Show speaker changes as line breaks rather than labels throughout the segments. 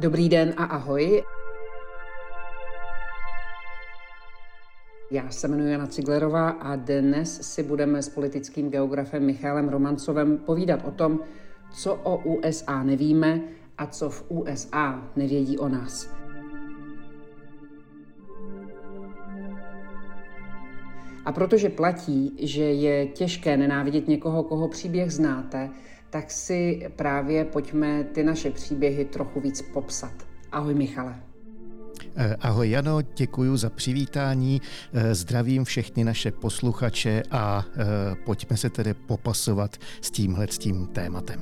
Dobrý den a ahoj. Já se jmenuji Jana Ciglerová a dnes si budeme s politickým geografem Michaelem Romancovem povídat o tom, co o USA nevíme a co v USA nevědí o nás. A protože platí, že je těžké nenávidět někoho, koho příběh znáte, tak si právě pojďme ty naše příběhy trochu víc popsat. Ahoj Michale.
Ahoj Jano, děkuji za přivítání, zdravím všechny naše posluchače a pojďme se tedy popasovat s tímhletím tématem.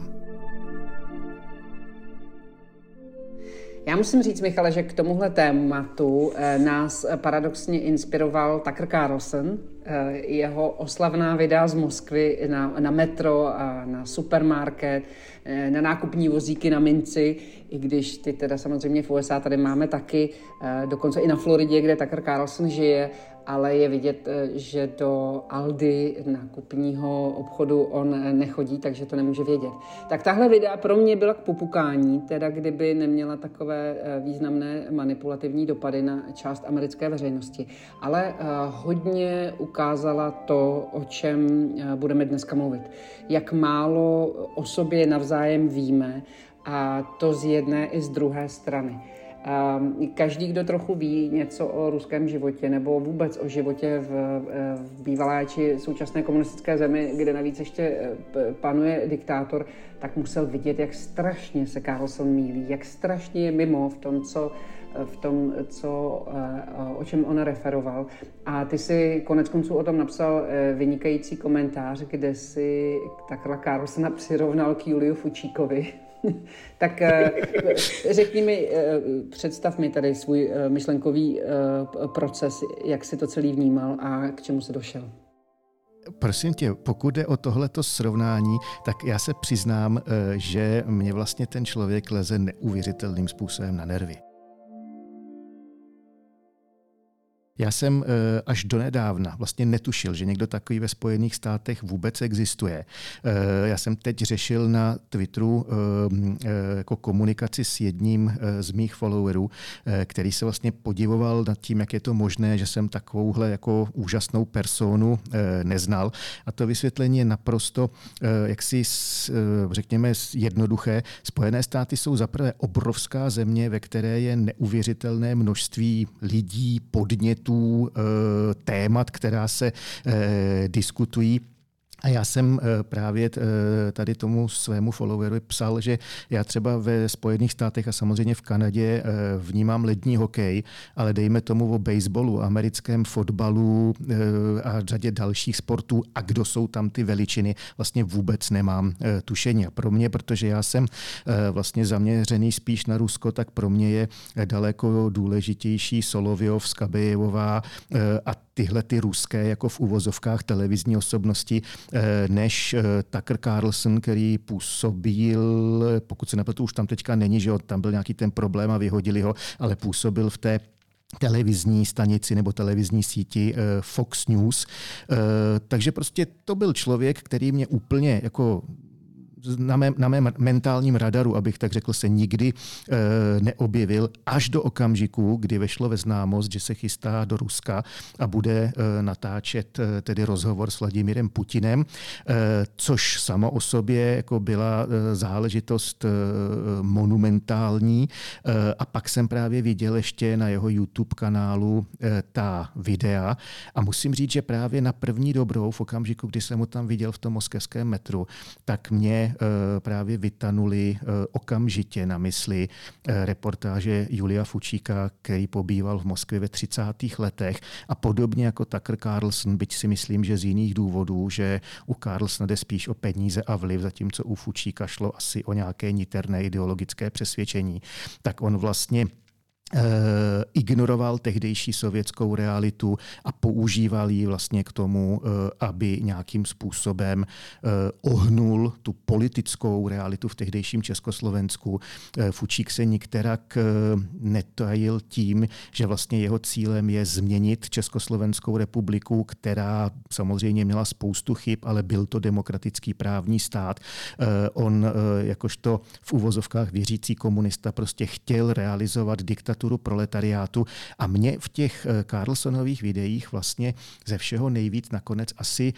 Já musím říct, Michale, že k tomuhle tématu nás paradoxně inspiroval Tucker Carlson, jeho oslavná videa z Moskvy na metro, na supermarket, na nákupní vozíky na minci, i když ty teda samozřejmě v USA tady máme taky, dokonce i na Floridě, kde Tucker Carlson žije, ale je vidět, že do Aldi nákupního obchodu on nechodí, takže to nemůže vědět. Tak tahle videa pro mě byla k popukání, teda kdyby neměla takové významné manipulativní dopady na část americké veřejnosti. Ale hodně ukázala to, o čem budeme dneska mluvit. Jak málo o sobě navzájem víme, a to z jedné i z druhé strany. Každý, kdo trochu ví něco o ruském životě nebo vůbec o životě v bývalé či současné komunistické zemi, kde navíc ještě panuje diktátor, tak musel vidět, jak strašně se Carlson mýlí, jak strašně je mimo v tom, o čem on referoval. A ty si konec konců o tom napsal vynikající komentář, kde si Tuckera Carlsona přirovnal k Juliu Fučíkovi. Tak řekni mi, představ mi tady svůj myšlenkový proces, jak si to celý vnímal a k čemu se došel.
Prosím tě, pokud jde o tohleto srovnání, tak já se přiznám, že mě vlastně ten člověk leze neuvěřitelným způsobem na nervy. Já jsem až donedávna vlastně netušil, že někdo takový ve Spojených státech vůbec existuje. Já jsem teď řešil na Twitteru jako komunikaci s jedním z mých followerů, který se vlastně podivoval nad tím, jak je to možné, že jsem takovouhle jako úžasnou personu neznal. A to vysvětlení je naprosto, jaksi řekněme, jednoduché. Spojené státy jsou zaprvé obrovská země, ve které je neuvěřitelné množství lidí, podnětů, témat, která se diskutují. A já jsem právě tady tomu svému followeru psal, že já třeba ve Spojených státech a samozřejmě v Kanadě vnímám lední hokej, ale dejme tomu o baseballu, americkém fotbalu a řadě dalších sportů a kdo jsou tam ty veličiny, vlastně vůbec nemám tušení. A pro mě, protože já jsem vlastně zaměřený spíš na Rusko, tak pro mě je daleko důležitější Solovyov, Skabejevová a tyhle ty ruské jako v uvozovkách televizní osobnosti, než Tucker Carlson, který působil, pokud se nepletu, už tam teďka není, že tam byl nějaký ten problém a vyhodili ho, ale působil v té televizní stanici nebo televizní síti Fox News. Takže prostě to byl člověk, který mě úplně jako na mém mentálním radaru, abych tak řekl, se nikdy neobjevil až do okamžiku, kdy vešlo ve známost, že se chystá do Ruska a bude natáčet tedy rozhovor s Vladimírem Putinem, což samo o sobě jako byla záležitost monumentální. A pak jsem právě viděl ještě na jeho YouTube kanálu ta videa a musím říct, že právě na první dobrou v okamžiku, kdy jsem ho tam viděl v tom moskevském metru, tak mě právě vytanuli okamžitě na mysli reportáže Julia Fučíka, který pobýval v Moskvě ve 30. letech a podobně jako Tucker Carlson, byť si myslím, že z jiných důvodů, že u Carlsona jde spíš o peníze a vliv, zatímco u Fučíka šlo asi o nějaké niterné ideologické přesvědčení, tak on vlastně ignoroval tehdejší sovětskou realitu a používal ji vlastně k tomu, aby nějakým způsobem ohnul tu politickou realitu v tehdejším Československu. Fučík se nikterak netajil tím, že vlastně jeho cílem je změnit Československou republiku, která samozřejmě měla spoustu chyb, ale byl to demokratický právní stát. On jakožto v uvozovkách věřící komunista prostě chtěl realizovat diktaturu proletariátu a mě v těch Carlsonových videích vlastně ze všeho nejvíc nakonec asi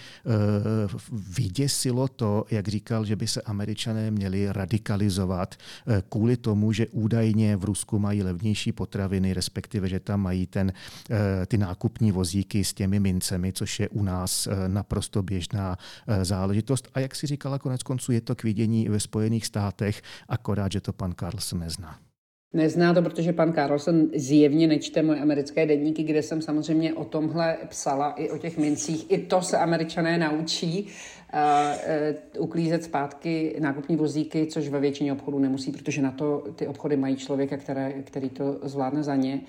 vyděsilo to, jak říkal, že by se Američané měli radikalizovat kvůli tomu, že údajně v Rusku mají levnější potraviny, respektive, že tam mají ty nákupní vozíky s těmi mincemi, což je u nás naprosto běžná záležitost. A jak si říkala, konec konců je to k vidění ve Spojených státech, akorát, že to pan Carlson nezná.
Nezná to, protože pan Carlson zjevně nečte moje americké deníky, kde jsem samozřejmě o tomhle psala, i o těch mincích. I to se Američané naučí uklízet zpátky nákupní vozíky, což ve většině obchodů nemusí, protože na to ty obchody mají člověka, který to zvládne za ně.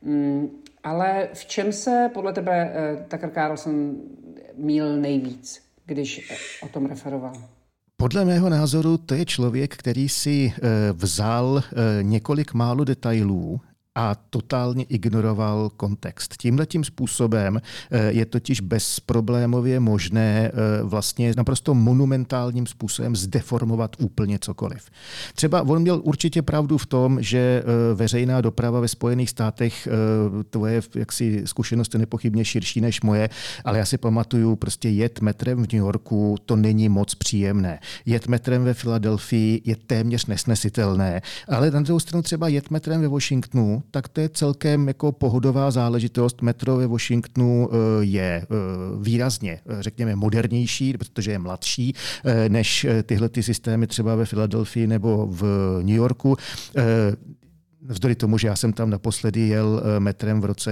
Ale v čem se podle tebe Tucker Carlson mýlil nejvíc, když o tom referoval?
Podle mého názoru to je člověk, který si vzal několik málo detailů a totálně ignoroval kontext. Tímhletím způsobem je totiž bezproblémově možné vlastně naprosto monumentálním způsobem zdeformovat úplně cokoliv. Třeba on měl určitě pravdu v tom, že veřejná doprava ve Spojených státech, tvoje jaksi zkušenost je nepochybně širší než moje, ale já si pamatuju, prostě jet metrem v New Yorku, to není moc příjemné. Jet metrem ve Filadelfii je téměř nesnesitelné, ale na druhou stranu třeba jet metrem ve Washingtonu, tak to je celkem jako pohodová záležitost. Metro ve Washingtonu je výrazně, řekněme, modernější, protože je mladší než tyhle ty systémy třeba ve Filadelfii nebo v New Yorku. Vzdory tomu, že já jsem tam naposledy jel metrem v roce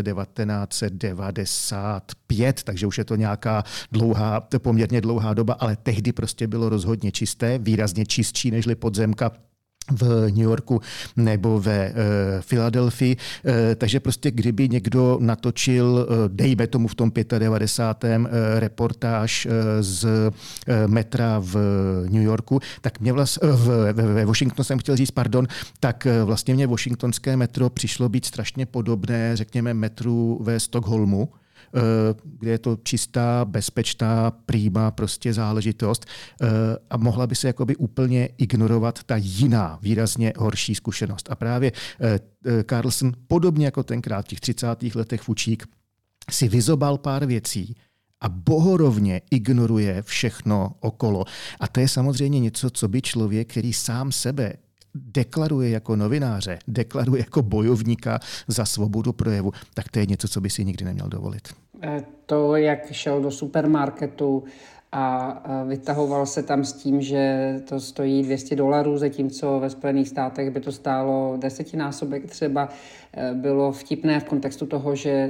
1995, takže už je to nějaká poměrně dlouhá doba, ale tehdy prostě bylo rozhodně čisté, výrazně čistší nežli podzemka v New Yorku nebo ve Filadelfii. Takže prostě kdyby někdo natočil, dejme tomu v tom 95. reportáž z metra v New Yorku, tak mě ve Washingtonu jsem chtěl říct, tak vlastně mě washingtonské metro přišlo být strašně podobné, řekněme, metru ve Stockholmu, kde je to čistá, bezpečná, prima prostě záležitost a mohla by se jakoby úplně ignorovat ta jiná, výrazně horší zkušenost. A právě Carlson, podobně jako tenkrát v těch 30. letech Fučík, si vyzobal pár věcí a bohorovně ignoruje všechno okolo. A to je samozřejmě něco, co by člověk, který sám sebe deklaruje jako novináře, deklaruje jako bojovníka za svobodu projevu, tak to je něco, co by si nikdy neměl dovolit.
To, jak šel do supermarketu a vytahoval se tam s tím, že to stojí $200, zatímco ve Spojených státech by to stálo 10násobek třeba, bylo vtipné v kontextu toho, že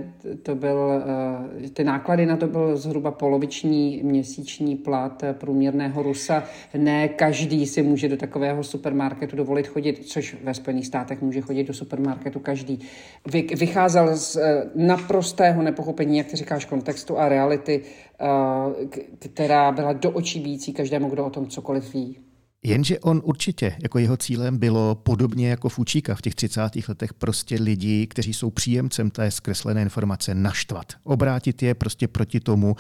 ty náklady na to byl zhruba poloviční měsíční plat průměrného Rusa. Ne každý si může do takového supermarketu dovolit chodit, což ve Spojených státech může chodit do supermarketu každý. Vycházel z naprostého nepochopení, jak ty říkáš, kontextu a reality, která byla do očí bijící každému, kdo o tom cokoliv ví.
Jenže on určitě, jako jeho cílem bylo podobně jako Fučíka v těch 30. letech prostě lidi, kteří jsou příjemcem té zkreslené informace, naštvat. Obrátit je prostě proti tomu,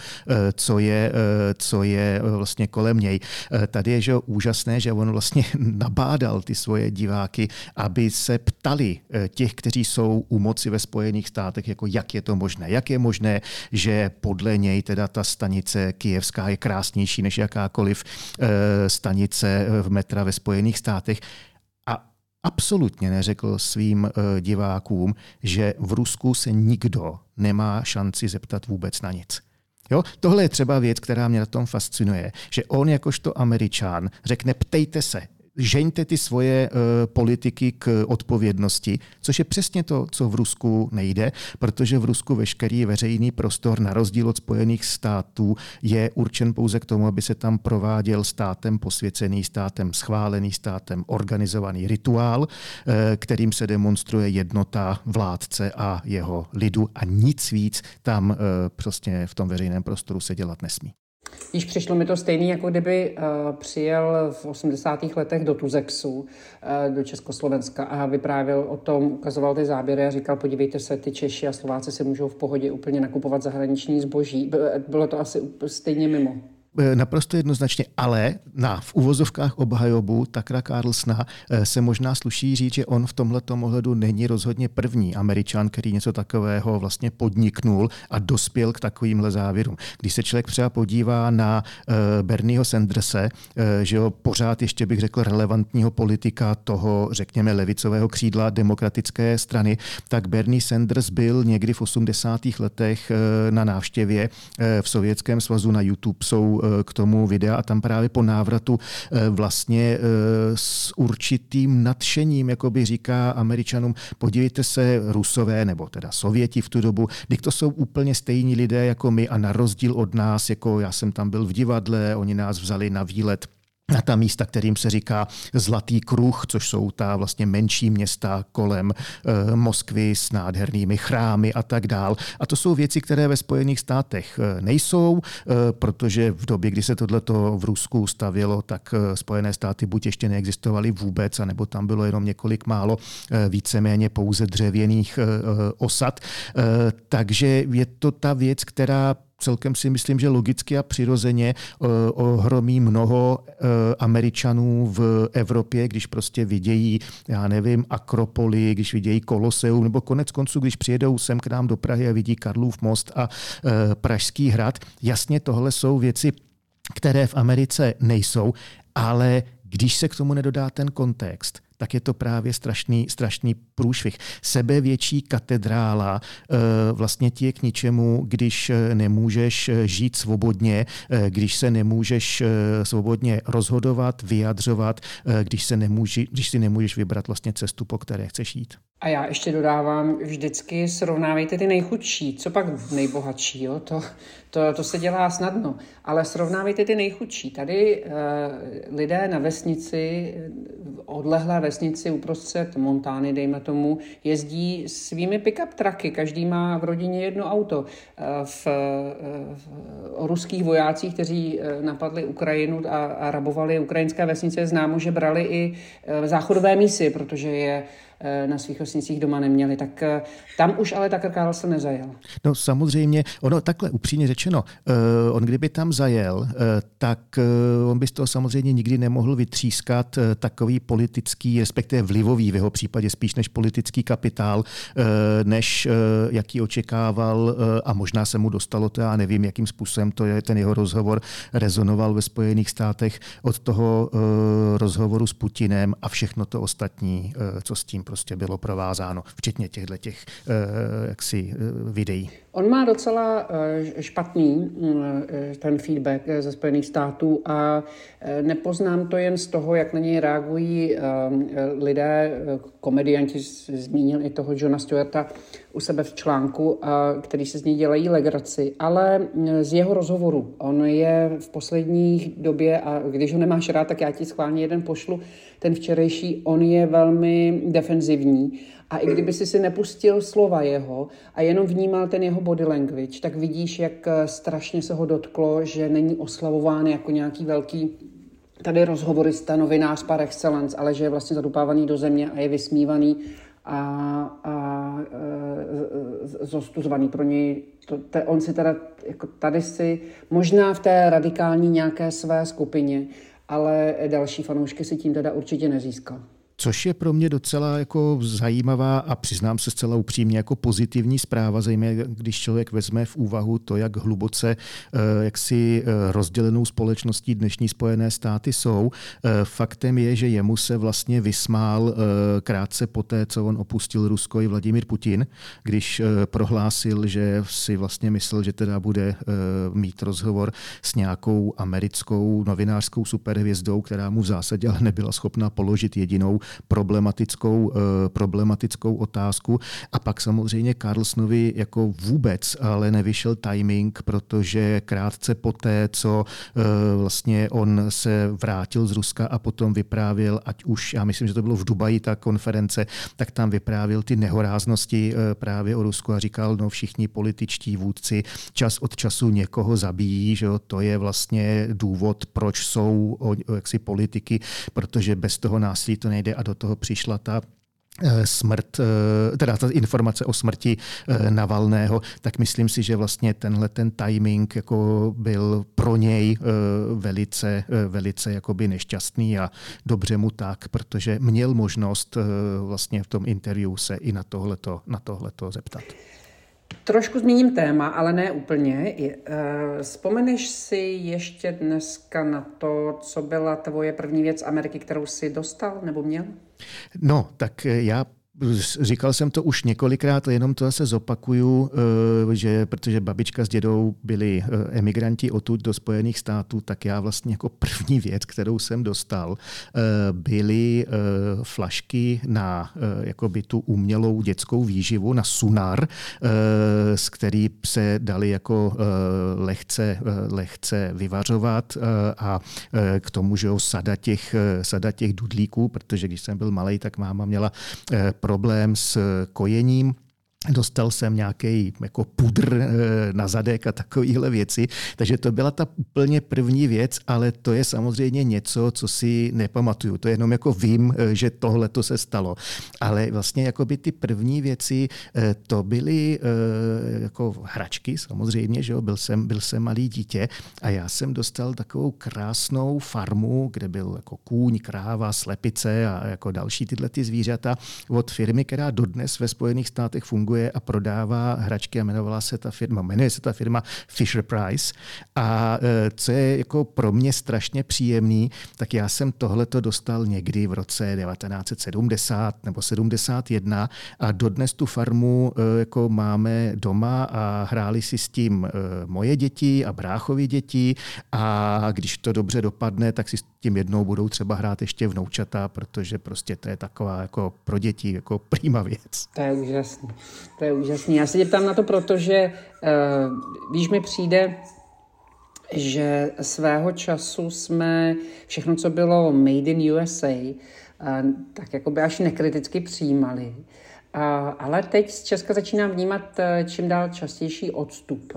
co je vlastně kolem něj. Tady je že úžasné, že on vlastně nabádal ty svoje diváky, aby se ptali těch, kteří jsou u moci ve Spojených státech, jako jak je to možné. Jak je možné, že podle něj teda ta stanice kyjevská je krásnější než jakákoliv stanice v metra ve Spojených státech a absolutně neřekl svým divákům, že v Rusku se nikdo nemá šanci zeptat vůbec na nic. Jo? Tohle je třeba věc, která mě na tom fascinuje, že on jakožto Američan řekne ptejte se. žeňte ty svoje politiky k odpovědnosti, což je přesně to, co v Rusku nejde, protože v Rusku veškerý veřejný prostor na rozdíl od Spojených států je určen pouze k tomu, aby se tam prováděl státem posvěcený, státem schválený, státem organizovaný rituál, kterým se demonstruje jednota vládce a jeho lidu a nic víc tam prostě v tom veřejném prostoru se dělat nesmí.
Již přišlo mi to stejný, jako kdyby přijel v 80. letech do Tuzexu, do Československa a vyprávěl o tom, ukazoval ty záběry a říkal, podívejte se, ty Češi a Slováci si můžou v pohodě úplně nakupovat zahraniční zboží. Bylo to asi stejně mimo.
Naprosto jednoznačně, ale v uvozovkách obhajobu Tuckera Carlsona se možná sluší říct, že on v tomhletom ohledu není rozhodně první Američan, který něco takového vlastně podniknul a dospěl k takovýmhle závěrům. Když se člověk třeba podívá na Bernieho Sanderse, že ho pořád ještě bych řekl relevantního politika toho, řekněme, levicového křídla demokratické strany, tak Bernie Sanders byl někdy v 80. letech na návštěvě v Sovětském svazu. Na YouTube jsou k tomu videa a tam právě po návratu vlastně s určitým nadšením, jakoby říká Američanům, podívejte se, Rusové, nebo teda Sověti v tu dobu, když to jsou úplně stejní lidé jako my a na rozdíl od nás, jako já jsem tam byl v divadle, oni nás vzali na výlet na ta místa, kterým se říká Zlatý kruh, což jsou ta vlastně menší města kolem Moskvy s nádhernými chrámy a tak dál. A to jsou věci, které ve Spojených státech nejsou, protože v době, kdy se tohleto v Rusku stavělo, tak Spojené státy buď ještě neexistovaly vůbec, anebo tam bylo jenom několik málo víceméně pouze dřevěných osad. Takže je to ta věc, která celkem si myslím, že logicky a přirozeně ohromí mnoho Američanů v Evropě, když prostě vidějí, já nevím, Akropoli, když vidějí Koloseum, nebo konec konců, když přijedou sem k nám do Prahy a vidí Karlův most a Pražský hrad. Jasně, tohle jsou věci, které v Americe nejsou, ale když se k tomu nedodá ten kontext, tak je to právě strašný průšvih. Sebevětší katedrála vlastně ti je k ničemu, když nemůžeš žít svobodně, když se nemůžeš svobodně rozhodovat, vyjadřovat, když si nemůžeš vybrat vlastně cestu, po které chceš jít.
A já ještě dodávám, vždycky srovnávejte ty nejchudší, co pak nejbohatší, jo? To se dělá snadno, ale srovnávejte ty nejchudší. Tady lidé na vesnici, odlehlé vesnici uprostřed Montány, dejme tomu, jezdí svými pick-up trucky, každý má v rodině jedno auto. O ruských vojácích, kteří napadli Ukrajinu a rabovali ukrajinské vesnice, známo, že brali i záchodové mísy, protože je na svých vesnicích doma neměli, tak tam už ale Tucker Carlson nezajel.
No samozřejmě, ono takhle upřímně řečeno, on kdyby tam zajel, tak on by z toho samozřejmě nikdy nemohl vytřískat takový politický, respektive vlivový v jeho případě spíš než politický kapitál, než jaký očekával a možná se mu dostalo to, já nevím, jakým způsobem to je, ten jeho rozhovor rezonoval ve Spojených státech od toho rozhovoru s Putinem a všechno to ostatní, co s tím prostě bylo provázáno, včetně těch jaksi videí.
On má docela špatný ten feedback ze Spojených států a nepoznám to jen z toho, jak na něj reagují lidé, komedianti, zmínil i toho Johna Stewarta u sebe v článku, který se z něj dělají legraci, ale z jeho rozhovoru. On je v poslední době, a když ho nemáš rád, tak já ti schválně jeden pošlu, ten včerejší, on je velmi defenzivní. A i kdyby si nepustil slova jeho a jenom vnímal ten jeho body language, tak vidíš, jak strašně se ho dotklo, že není oslavován jako nějaký velký tady rozhovorista, novinář par excellence, ale že je vlastně zadupávaný do země a je vysmívaný a zostuzvaný pro něj. On si teda, jako tady si, možná v té radikální nějaké své skupině, ale další fanoušky si tím teda určitě nezískal.
Což je pro mě docela jako zajímavá a přiznám se zcela upřímně jako pozitivní zpráva, zejména když člověk vezme v úvahu to, jak hluboce jaksi rozdělenou společností dnešní Spojené státy jsou. Faktem je, že jemu se vlastně vysmál krátce poté, co on opustil Rusko, i Vladimír Putin, když prohlásil, že si vlastně myslel, že teda bude mít rozhovor s nějakou americkou novinářskou superhvězdou, která mu v zásadě ale nebyla schopna položit jedinou problematickou otázku. A pak samozřejmě Carlsonovi jako vůbec ale nevyšel timing, protože krátce poté, co vlastně on se vrátil z Ruska a potom vyprávěl, ať už, já myslím, že to bylo v Dubaji ta konference, tak tam vyprávěl ty nehoráznosti právě o Rusku a říkal, no všichni političtí vůdci čas od času někoho zabijí, že jo, to je vlastně důvod, proč jsou jaksi politiky, protože bez toho násilí to nejde a do toho přišla ta smrt, teda ta informace o smrti Navalného, tak myslím si, že vlastně tenhle ten timing jako byl pro něj velice jakoby nešťastný a dobře mu tak, protože měl možnost vlastně v tom interview se i na tohleto zeptat.
Trošku zmíním téma, ale ne úplně. Vzpomeneš si ještě dneska na to, co byla tvoje první věc z Ameriky, kterou jsi dostal nebo měl?
No, tak já říkal jsem to už několikrát, jenom to zase zopakuju, že protože babička s dědou byli emigranti odtud do Spojených států, tak já vlastně jako první věc, kterou jsem dostal, byly flašky na jakoby tu umělou dětskou výživu, na Sunar, z který se dali jako lehce vyvařovat a k tomu, že jo, sada těch dudlíků, protože když jsem byl malej, tak máma měla problém s kojením. Dostal jsem nějaký jako pudr na zadek a takovéhle věci. Takže to byla ta úplně první věc, ale to je samozřejmě něco, co si nepamatuju. To jenom jako vím, že tohle to se stalo. Ale vlastně jakoby ty první věci, to byly jako hračky samozřejmě, že jo? Byl jsem malý dítě a já jsem dostal takovou krásnou farmu, kde byl jako kůň, kráva, slepice a jako další tyhle ty zvířata od firmy, která dodnes ve Spojených státech funguje a prodává hračky a jmenuje se ta firma Fisher Price. A co je jako pro mě strašně příjemný, tak já jsem tohleto dostal někdy v roce 1970 nebo 71 a dodnes tu farmu jako máme doma a hráli si s tím moje děti a bráchovi děti a když to dobře dopadne, tak si s tím jednou budou třeba hrát ještě vnoučata, protože prostě to je taková jako pro děti jako prima věc.
To je úžasný. To je úžasný. Já se tě ptám na to, protože víš, mi přijde, že svého času jsme všechno, co bylo made in USA, tak jako by až nekriticky přijímali. Ale teď z Česka začínám vnímat čím dál častější odstup.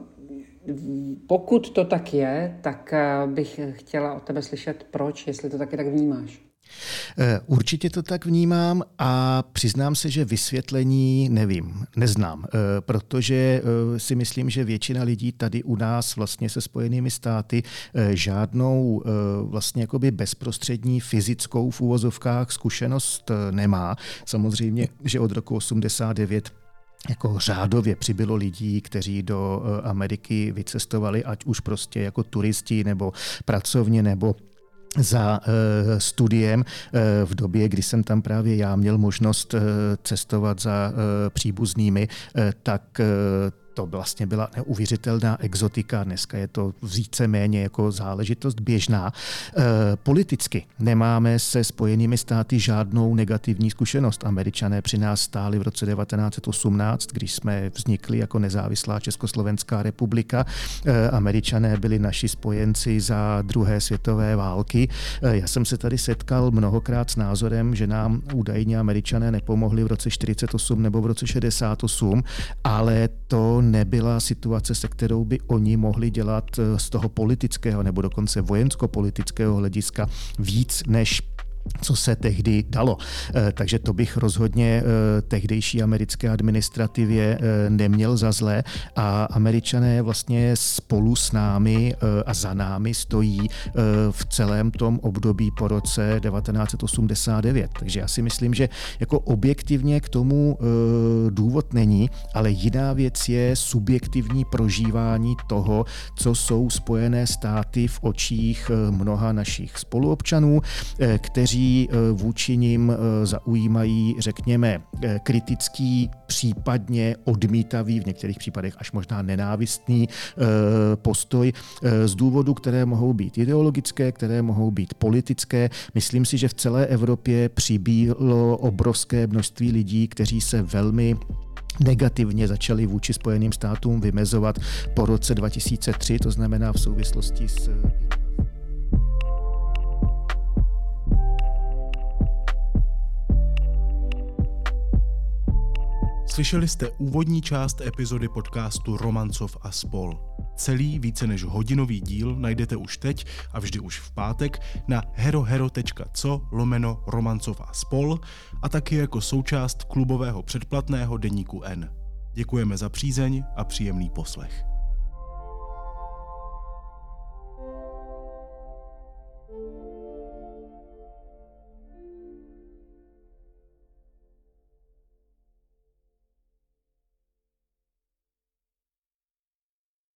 Pokud to tak je, tak bych chtěla od tebe slyšet proč, jestli to taky tak vnímáš.
Určitě to tak vnímám a přiznám se, že vysvětlení neznám, protože si myslím, že většina lidí tady u nás vlastně se Spojenými státy žádnou vlastně jakoby bezprostřední fyzickou v uvozovkách zkušenost nemá. Samozřejmě, že od roku 89 jako řádově přibylo lidí, kteří do Ameriky vycestovali, ať už prostě jako turisti nebo pracovně nebo za studiem v době, kdy jsem tam právě já měl možnost cestovat za příbuznými, tak to vlastně byla neuvěřitelná exotika. Dneska je to víceméně jako záležitost běžná. Politicky nemáme se Spojenými státy žádnou negativní zkušenost. Američané při nás stáli v roce 1918, když jsme vznikli jako nezávislá Československá republika. Američané byli naši spojenci za druhé světové války. Já jsem se tady setkal mnohokrát s názorem, že nám údajně Američané nepomohli v roce 48 nebo v roce 68, ale to nebyla situace, se kterou by oni mohli dělat z toho politického nebo dokonce vojensko-politického hlediska víc než co se tehdy dalo. Takže to bych rozhodně tehdejší americké administrativě neměl za zlé a Američané vlastně spolu s námi a za námi stojí v celém tom období po roce 1989. Takže já si myslím, že jako objektivně k tomu důvod není, ale jiná věc je subjektivní prožívání toho, co jsou Spojené státy v očích mnoha našich spoluobčanů, kteří vůči nim zaujímají, řekněme, kritický, případně odmítavý, v některých případech až možná nenávistný postoj z důvodů, které mohou být ideologické, které mohou být politické. Myslím si, že v celé Evropě přibývalo obrovské množství lidí, kteří se velmi negativně začali vůči Spojeným státům vymezovat po roce 2003, to znamená v souvislosti s...
Slyšeli jste úvodní část epizody podcastu Romancov a spol. Celý více než hodinový díl najdete už teď a vždy už v pátek na herohero.co/Romancov a spol a taky jako součást klubového předplatného deníku N. Děkujeme za přízeň a příjemný poslech.